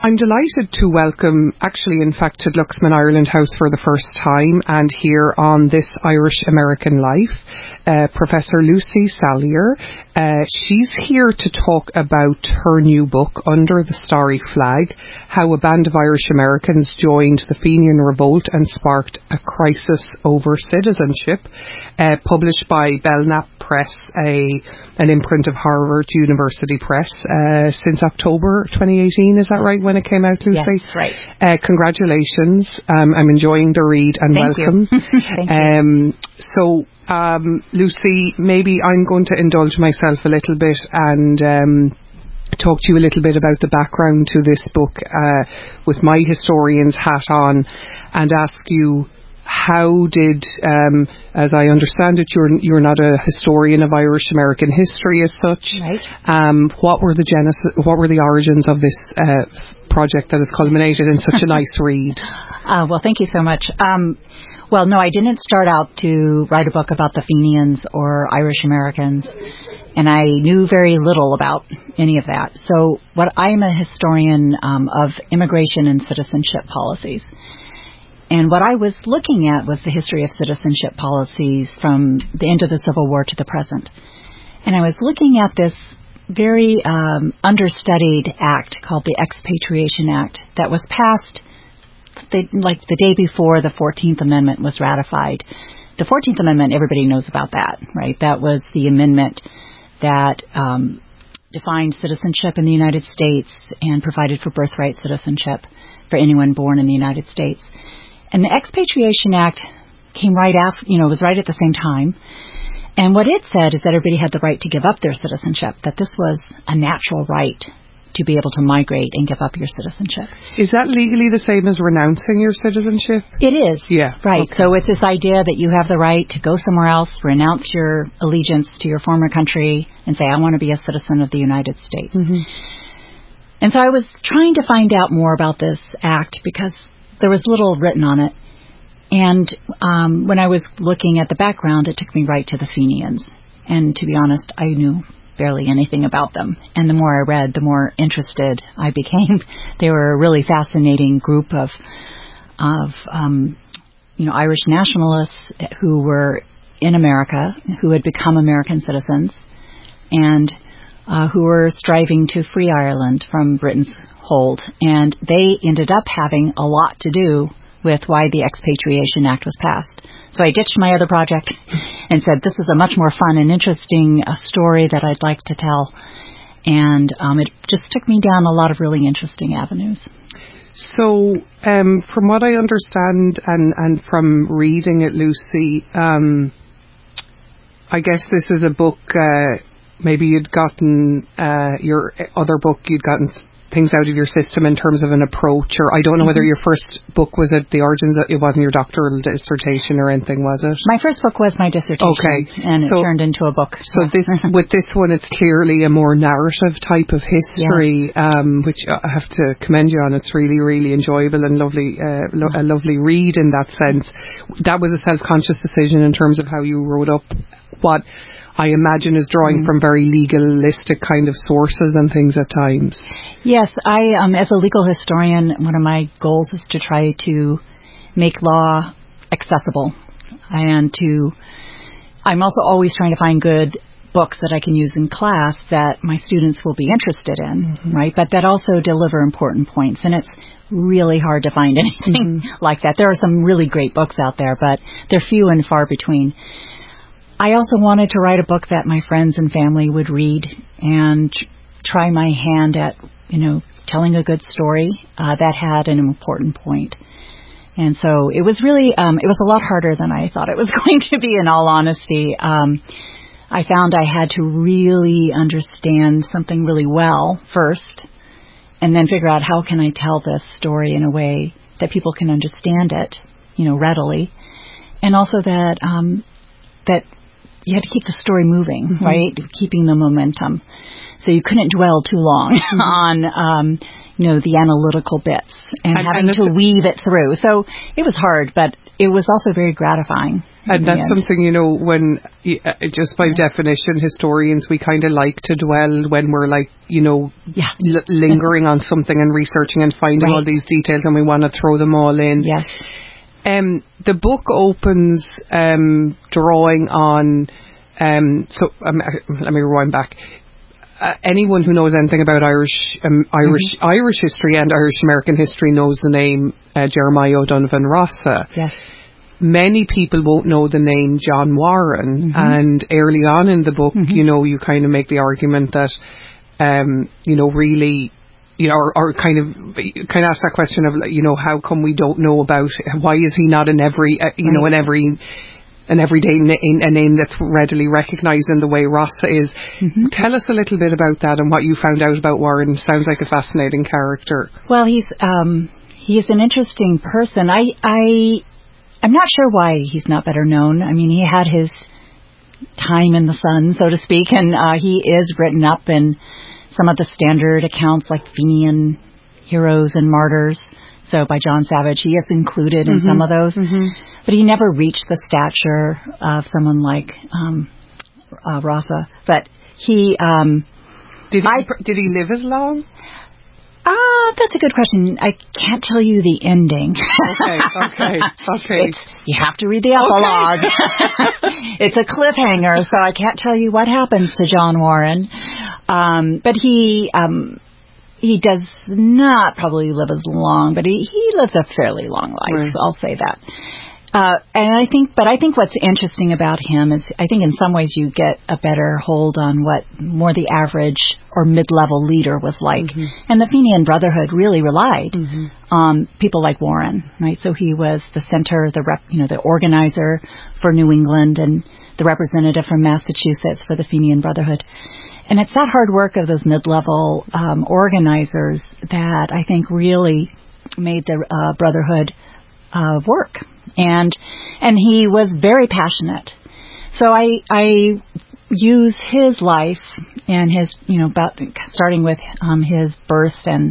I'm delighted to welcome, actually, in fact, to Luxman Ireland House for the first time, and here on This Irish American Life, Professor Lucy Sallier. She's here to talk about her new book, Under the Starry Flag, How a Band of Irish Americans Joined the Fenian Revolt and Sparked a Crisis Over Citizenship, published by Belknap Press, an imprint of Harvard University Press, since October 2018, is that right, when it came out, Lucy? Yes, right. Congratulations. I'm enjoying the read, and Thank welcome. You. Thank you. Lucy, maybe I'm going to indulge myself a little bit and talk to you a little bit about the background to this book with my historian's hat on, and ask you, how did, as I understand it, you're not a historian of Irish American history as such. Right. What were the origins of this project that has culminated in such a nice read? Well, thank you so much. Well, no, I didn't start out to write a book about the Fenians or Irish Americans, and I knew very little about any of that. So I'm a historian of immigration and citizenship policies. And what I was looking at was the history of citizenship policies from the end of the Civil War to the present. And I was looking at this very understudied act called the Expatriation Act that was passed the day before the 14th Amendment was ratified. The 14th Amendment, everybody knows about that, right? That was the amendment that defined citizenship in the United States and provided for birthright citizenship for anyone born in the United States. And the Expatriation Act came right after, was right at the same time. And what it said is that everybody had the right to give up their citizenship, that this was a natural right to be able to migrate and give up your citizenship. Is that legally the same as renouncing your citizenship? It is. Yeah. Right. Okay. So it's this idea that you have the right to go somewhere else, renounce your allegiance to your former country, and say, I want to be a citizen of the United States. Mm-hmm. And so I was trying to find out more about this act because there was little written on it. And when I was looking at the background, it took me right to the Fenians. And to be honest, I knew barely anything about them. And the more I read, the more interested I became. They were a really fascinating group of Irish nationalists who were in America, who had become American citizens, and who were striving to free Ireland from Britain's hold. And they ended up having a lot to do with why the Expatriation Act was passed. So I ditched my other project and said, this is a much more fun and interesting story that I'd like to tell. And it just took me down a lot of really interesting avenues. So from what I understand and from reading it, Lucy, I guess this is a book, maybe you'd gotten your other book, you'd gotten things out of your system in terms of an approach, or I don't know whether your first book was at the origins, it wasn't your doctoral dissertation or anything, was it? My first book was my dissertation, okay. And it turned into a book. So with this one, it's clearly a more narrative type of history, which I have to commend you on. It's really, really enjoyable and lovely, a lovely read in that sense. That was a self-conscious decision in terms of how you wrote up what I imagine is drawing from very legalistic kind of sources and things at times. Yes, I, as a legal historian, one of my goals is to try to make law accessible, and I'm also always trying to find good books that I can use in class that my students will be interested in, right? But that also deliver important points, and it's really hard to find anything like that. There are some really great books out there, but they're few and far between. I also wanted to write a book that my friends and family would read and try my hand at, telling a good story that had an important point. And so it was really, it was a lot harder than I thought it was going to be, in all honesty. I found I had to really understand something really well first, and then figure out how can I tell this story in a way that people can understand it, readily. And also that you had to keep the story moving, right? Keeping the momentum. So you couldn't dwell too long on, the analytical bits and having to weave it through. So it was hard, but it was also very gratifying. And that's something, you know, when, just by definition, historians, we kind of like to dwell when we're like, you know, lingering on something and researching and finding all these details, and we want to throw them all in. Yes. The book opens drawing on, let me rewind back. Anyone who knows anything about Irish history and Irish American history knows the name Jeremiah O'Donovan Rossa. Yes. Many people won't know the name John Warren, and early on in the book, you know, you kind of make the argument that, you know, really, you know, or kind of ask that question of, you know, how come we don't know about, why is he not in every, you know, in every an everyday a name that's readily recognised in the way Rossa is. Tell us a little bit about that and what you found out about Warren. Sounds like a fascinating character. Well, he's an interesting person. I'm not sure why he's not better known. I mean, he had his time in the sun, so to speak, and he is written up in some of the standard accounts like Fenian Heroes and Martyrs. So by John Savage, he is included in some of those. But he never reached the stature of someone like Rossa. But he... Did he live as long? That's a good question. I can't tell you the ending. Okay. You have to read the epilogue. It's a cliffhanger, so I can't tell you what happens to John Warren. But he does not probably live as long, but he lives a fairly long life. Right. I'll say that. And I think what's interesting about him is, I think in some ways you get a better hold on what more the average or mid-level leader was like. And the Fenian Brotherhood really relied on people like Warren, right? So he was the center, the organizer for New England and the representative from Massachusetts for the Fenian Brotherhood. And it's that hard work of those mid-level organizers that I think really made the Brotherhood work. And he was very passionate. So I use his life and his, starting with his birth and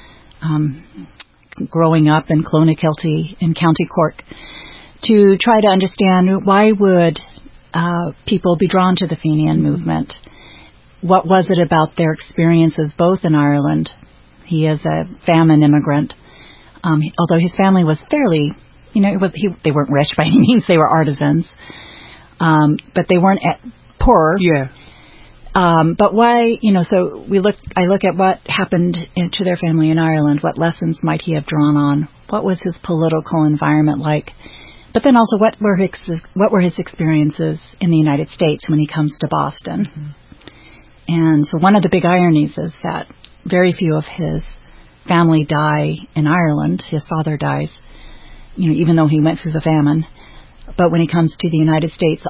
growing up in Clonakilty in County Cork, to try to understand why would people be drawn to the Fenian movement. What was it about their experiences both in Ireland? He is a famine immigrant. Although his family was fairly, they weren't rich by any means. They were artisans. But they weren't poor. Yeah. But why, so I look at what happened to their family in Ireland. What lessons might he have drawn on? What was his political environment like? But then also, what were his experiences in the United States when he comes to Boston? And so one of the big ironies is that very few of his family die in Ireland. His father dies, even though he went through the famine. But when he comes to the United States,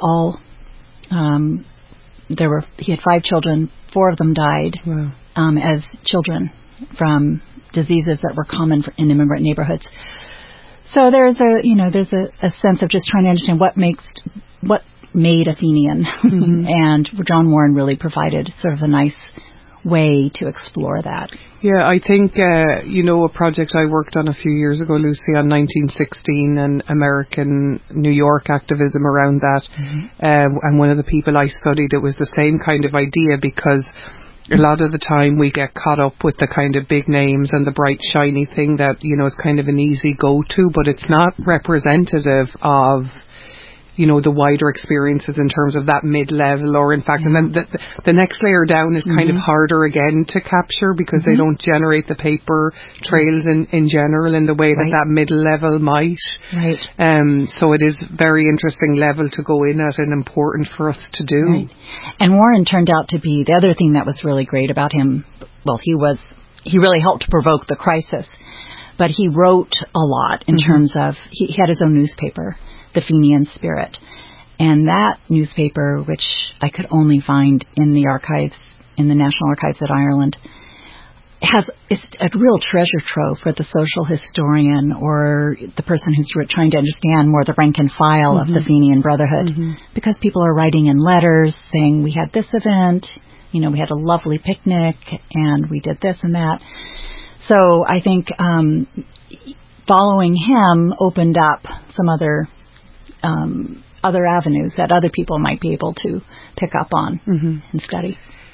he had 5 children. 4 of them died as children from diseases that were common in immigrant neighborhoods. So there's a sense of just trying to understand what made a Fenian, and John Warren really provided sort of a nice way to explore that. Yeah, I think, a project I worked on a few years ago, Lucy, on 1916 and American New York activism around that. And one of the people I studied, it was the same kind of idea, because a lot of the time we get caught up with the kind of big names and the bright, shiny thing that, is kind of an easy go-to, but it's not representative of the wider experiences in terms of that mid-level, or in fact, and then the next layer down is kind of harder again to capture, because they don't generate the paper trails in general in the way that middle level might. Right. So it is very interesting level to go in at and important for us to do. Right. And Warren turned out to be, the other thing that was really great about him, well, he really helped provoke the crisis, but he wrote a lot in terms of, he had his own newspaper, The Fenian Spirit. And that newspaper, which I could only find in the archives, in the National Archives at Ireland, is a real treasure trove for the social historian or the person who's trying to understand more the rank and file of the Fenian Brotherhood. Because people are writing in letters saying, we had this event, we had a lovely picnic, and we did this and that. So I think following him opened up some other other avenues that other people might be able to pick up on and study.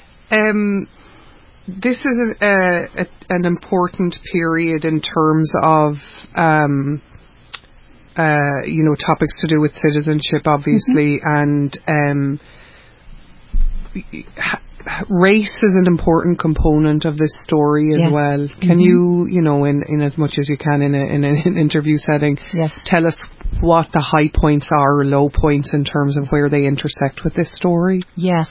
This is an important period in terms of, topics to do with citizenship, obviously, and race is an important component of this story as well. Can you, in as much as you can in an interview setting, tell us what the high points are or low points in terms of where they intersect with this story? Yes.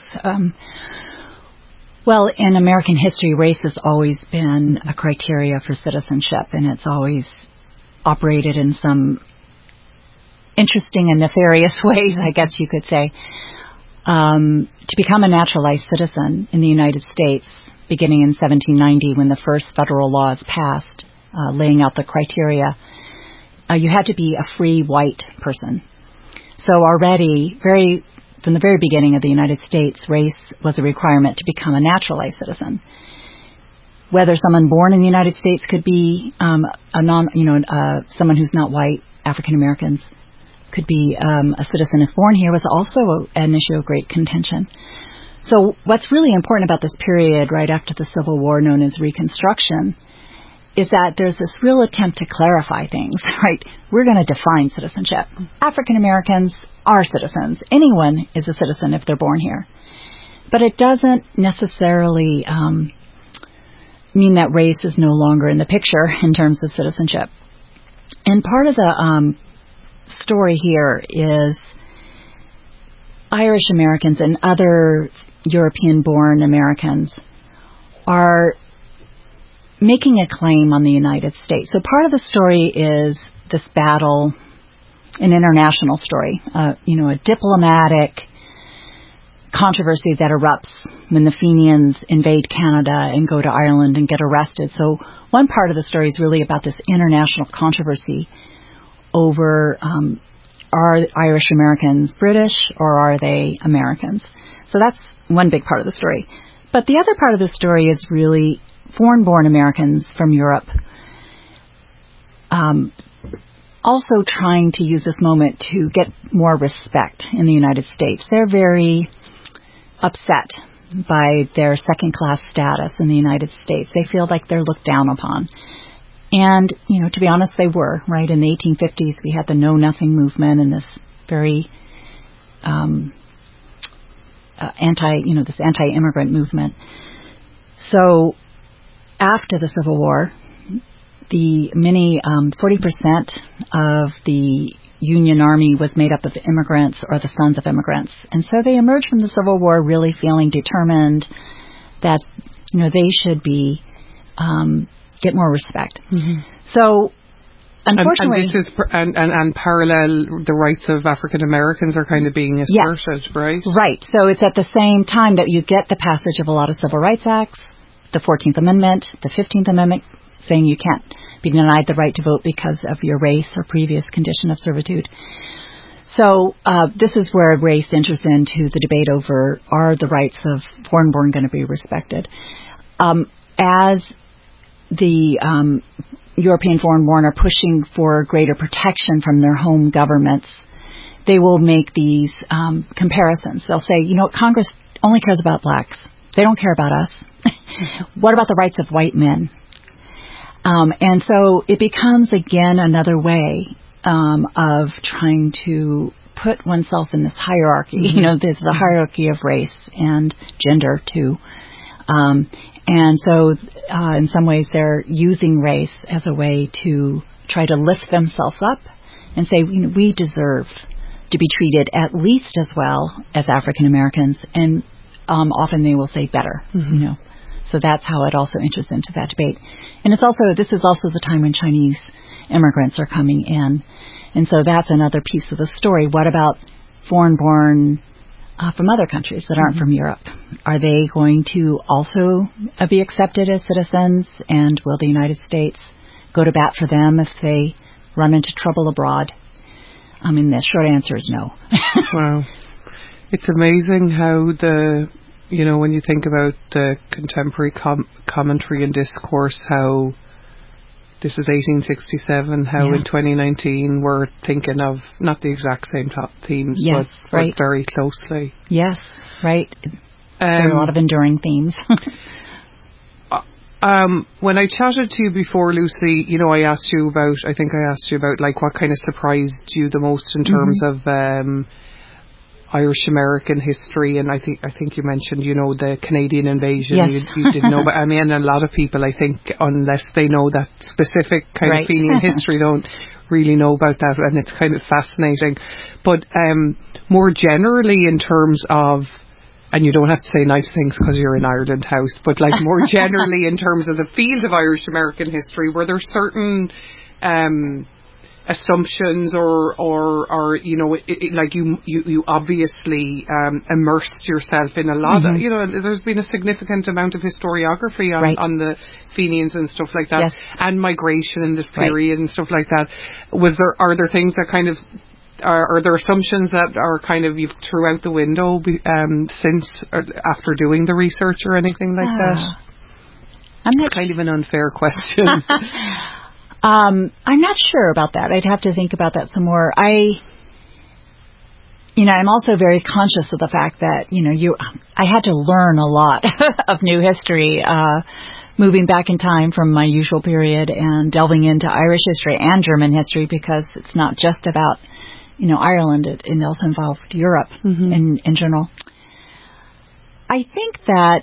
Well, in American history, race has always been a criteria for citizenship, and it's always operated in some interesting and nefarious ways, I guess you could say. To become a naturalized citizen in the United States, beginning in 1790, when the first federal laws passed, laying out the criteria, you had to be a free white person. So already, from the very beginning of the United States, race was a requirement to become a naturalized citizen. Whether someone born in the United States could be someone who's not white, African Americans, could be a citizen if born here, was also an issue of great contention. So what's really important about this period right after the Civil War, known as Reconstruction, is that there's this real attempt to clarify things, right? We're going to define citizenship. African Americans are citizens. Anyone is a citizen if they're born here. But it doesn't necessarily mean that race is no longer in the picture in terms of citizenship. And part of the story here is Irish Americans and other European-born Americans are making a claim on the United States. So part of the story is this battle, an international story, a diplomatic controversy that erupts when the Fenians invade Canada and go to Ireland and get arrested. So one part of the story is really about this international controversy over are Irish Americans British or are they Americans? So that's one big part of the story. But the other part of the story is really foreign-born Americans from Europe also trying to use this moment to get more respect in the United States. They're very upset by their second-class status in the United States. They feel like they're looked down upon. And, to be honest, they were, right? In the 1850s, we had the Know Nothing movement and this very anti-immigrant movement. So after the Civil War, the 40% of the Union Army was made up of immigrants or the sons of immigrants. And so they emerged from the Civil War really feeling determined that, they should be get more respect. So, unfortunately, and parallel, the rights of African Americans are kind of being asserted, right? Right. So it's at the same time that you get the passage of a lot of civil rights acts, the 14th Amendment, the 15th Amendment, saying you can't be denied the right to vote because of your race or previous condition of servitude. So this is where race enters into the debate over, are the rights of foreign-born going to be respected? As the European foreign-born are pushing for greater protection from their home governments, they will make these comparisons. They'll say, Congress only cares about blacks. They don't care about us. What about the rights of white men? And so it becomes, again, another way of trying to put oneself in this hierarchy. There's a hierarchy of race and gender, too. And so in some ways they're using race as a way to try to lift themselves up and say, we deserve to be treated at least as well as African Americans, and often they will say better, So that's how it also enters into that debate. And this is also the time when Chinese immigrants are coming in. And so that's another piece of the story. What about foreign-born from other countries that aren't from Europe? Are they going to also be accepted as citizens? And will the United States go to bat for them if they run into trouble abroad? The short answer is no. Wow. It's amazing how when you think about the contemporary commentary and discourse, how this is 1867, how in 2019 we're thinking of not the exact same top themes, but very closely. Yes, right. There are a lot of enduring themes. When I chatted to you before, Lucy, you know, I asked you about like what kind of surprised you the most in terms of Irish American history, and I think you mentioned, you know, the Canadian invasion. Yes. You didn't know, but I mean, a lot of people, I think, unless they know that specific kind of Fenian history, don't really know about that, and it's kind of fascinating. But more generally, in terms of, and you don't have to say nice things because you're in Ireland House, but like more generally in terms of the field of Irish American history, were there certain assumptions or you know, like you obviously immersed yourself in a lot of, you know, there's been a significant amount of historiography on the Fenians and stuff like that, and migration in this period and stuff like that. Are there things that kind of are there assumptions that are kind of you've threw out the window since after doing the research or anything like that? I'm not kind of an unfair question. I'm not sure about that. I'd have to think about that some more. I'm also very conscious of the fact that, you know, I had to learn a lot of new history, moving back in time from my usual period and delving into Irish history and German history, because it's not just about, you know, Ireland. It also involved Europe in general. I think that,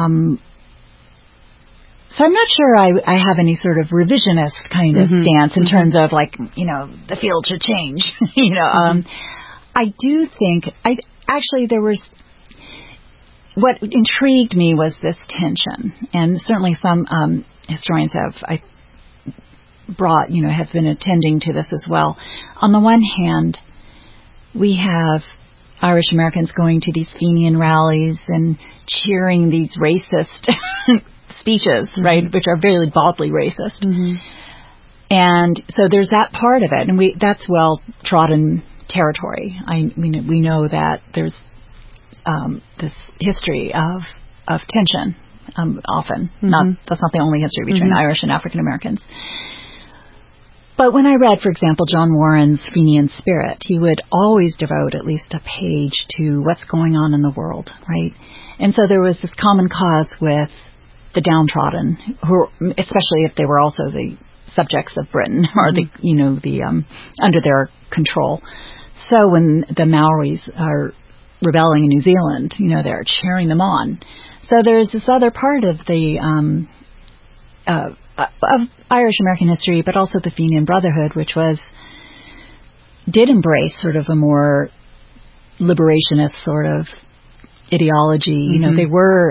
so I'm not sure I have any sort of revisionist kind of stance in terms of, like, you know, the field should change. You know, I do think there was, what intrigued me was this tension, and certainly some historians have been attending to this as well. On the one hand, we have Irish Americans going to these Fenian rallies and cheering these racist speeches, right, which are very broadly racist. And so there's that part of it, and that's well trodden territory. I mean, we know that there's this history of tension, often. That's not the only history between Irish and African Americans. But when I read, for example, John Warren's Fenian Spirit, he would always devote at least a page to what's going on in the world, right? And so there was this common cause with the downtrodden, who, especially if they were also the subjects of Britain or the under their control. So when the Maoris are rebelling in New Zealand, you know, they're cheering them on. So there's this other part of the of Irish American history, but also the Fenian Brotherhood, which did embrace sort of a more liberationist sort of ideology. You know, they were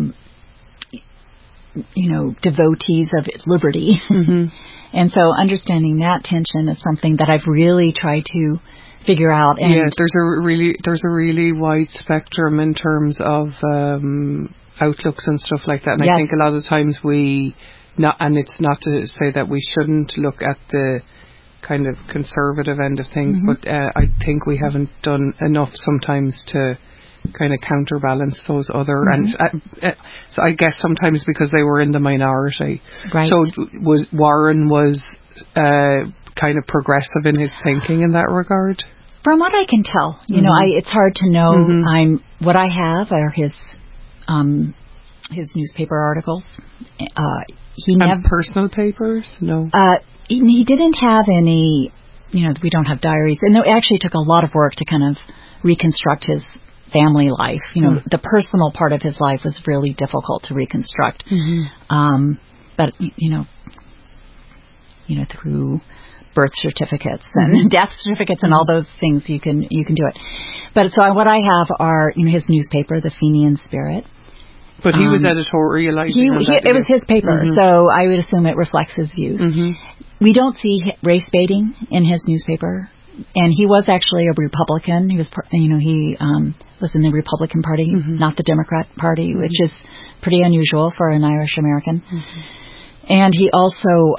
devotees of liberty. And so understanding that tension is something that I've really tried to figure out. And there's a really wide spectrum in terms of outlooks and stuff like that. And I think a lot of times and it's not to say that we shouldn't look at the kind of conservative end of things, but I think we haven't done enough sometimes to kind of counterbalance those other, and so I guess sometimes because they were in the minority. Right. So Warren was kind of progressive in his thinking in that regard? From what I can tell, you know, it's hard to know. What I have are his newspaper articles. He never personal papers. No. He didn't have any. You know, we don't have diaries, and it actually took a lot of work to kind of reconstruct his family life. You know, the personal part of his life was really difficult to reconstruct. But you know, through birth certificates and death certificates and all those things, you can do it. But so what I have are, you know, his newspaper, the Fenian Spirit. But he was editorializing. It was his paper, so I would assume it reflects his views. We don't see race baiting in his newspaper, and he was actually a Republican. He was, he was in the Republican Party, not the Democrat Party, which is pretty unusual for an Irish American. And he also,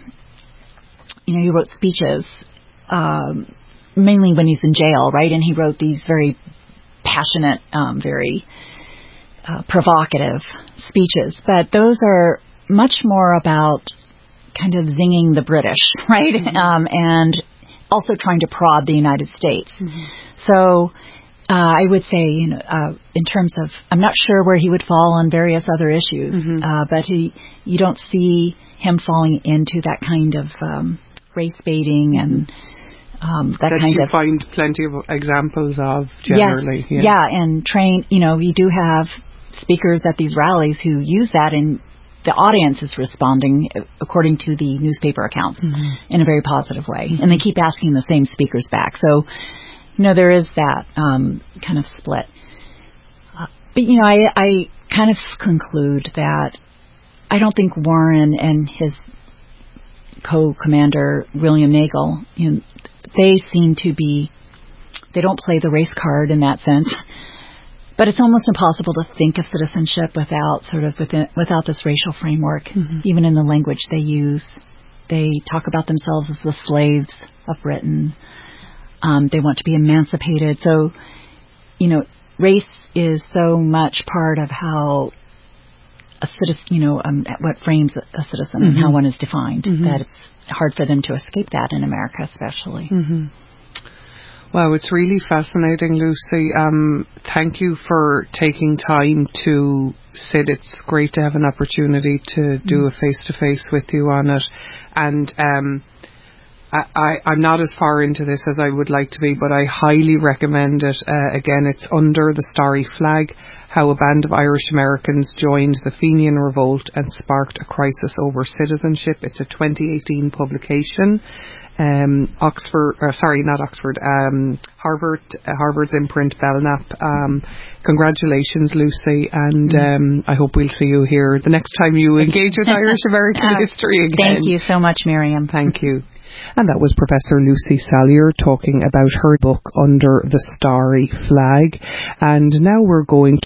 he wrote speeches, mainly when he's in jail, right? And he wrote these very passionate, very provocative speeches. But those are much more about kind of zinging the British, right? And also trying to prod the United States. So I would say, in terms of, I'm not sure where he would fall on various other issues, but you don't see him falling into that kind of race baiting and that kind you of. Find plenty of examples of generally. Yes, and you do have speakers at these rallies who use that, and the audience is responding according to the newspaper accounts in a very positive way, and they keep asking the same speakers back. So, there is that kind of split. But I kind of conclude that I don't think Warren and his co-commander William Nagel, they seem to be. They don't play the race card in that sense. But it's almost impossible to think of citizenship without this racial framework. Even in the language they use, they talk about themselves as the slaves of Britain. They want to be emancipated. So, race is so much part of how a citizen, what frames a citizen and how one is defined, that it's hard for them to escape that in America, especially. Wow, it's really fascinating, Lucy. Thank you for taking time to sit. It's great to have an opportunity to do a face-to-face with you on it. And I'm not as far into this as I would like to be, but I highly recommend it. Again, it's Under the Starry Flag, How a Band of Irish Americans Joined the Fenian Revolt and Sparked a Crisis Over Citizenship. It's a 2018 publication. Harvard's imprint Belknap. Congratulations, Lucy, and I hope we'll see you here the next time you engage with Irish American history again. Thank you so much, Miriam. Thank you. And that was Professor Lucy Sallier talking about her book Under the Starry Flag. And now we're going